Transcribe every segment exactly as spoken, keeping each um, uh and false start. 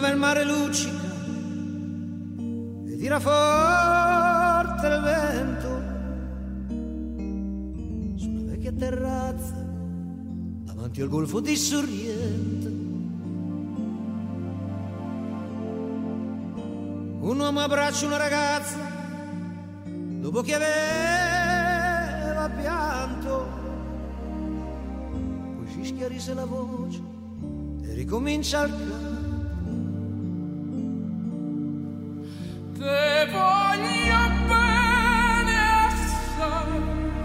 dove il mare luccica e tira forte il vento, su una vecchia terrazza davanti al golfo di Sorrento. Un uomo abbraccia una ragazza dopo che aveva pianto, poi si schiarisce la voce e ricomincia il canto. Te voglio bene assai,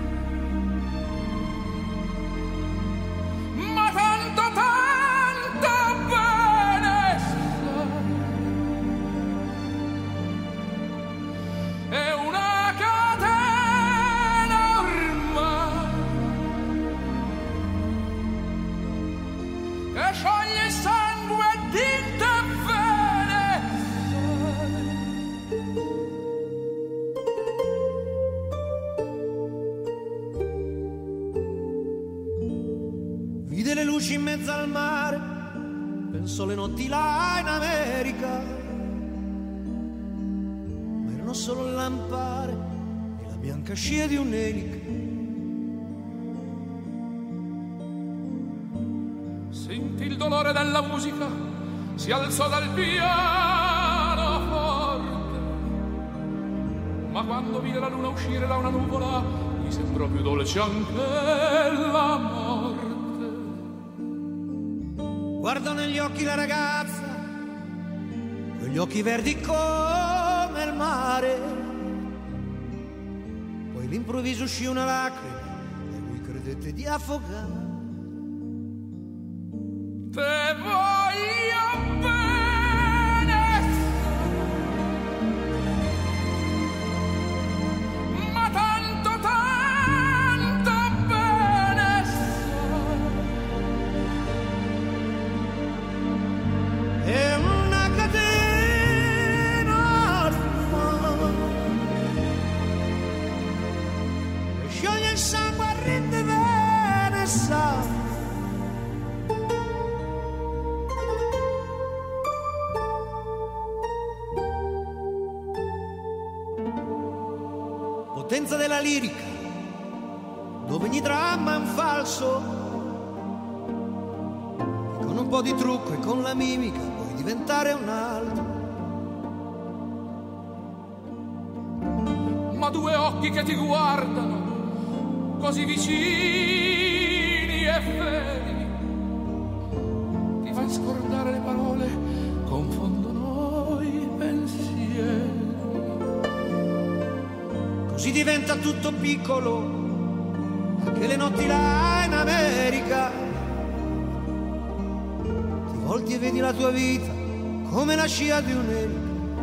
ma tanto tanto bene assai. È una catena ormai che scioglie il sangue di te bene assai. Vide le luci in mezzo al mare, pensò le notti là in America, ma erano solo lampare e la bianca scia di un'elica. Sentì il dolore della musica, si alzò dal pianoforte, ma quando vide la luna uscire da una nuvola gli sembrò più dolce anche la morte. Guardò negli occhi la ragazza, quegli occhi verdi come il mare, poi all'improvviso uscì una lacrima e lui credette di affogare. Te voglio bene, ma tanto tanto bene È una catena ormai che scioglie il sangue e rende bene sa. Potenza della lirica, dove ogni dramma è un falso, e con un po' di trucco e con la mimica puoi diventare un altro. ma due occhi che ti guardano così vicini e feri ti fan scordare le parole, confondono i pensieri. Così diventa tutto piccolo, anche le notti là in America. Ti volti e vedi la tua vita come la scia di un'elica.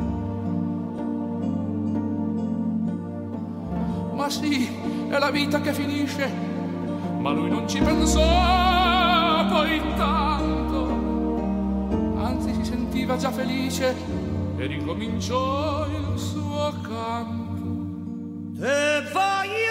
Ma sì, è la vita che finisce, ma lui non ci pensò poi tanto, anzi si sentiva già felice e ricominciò il suo canto. Te voglio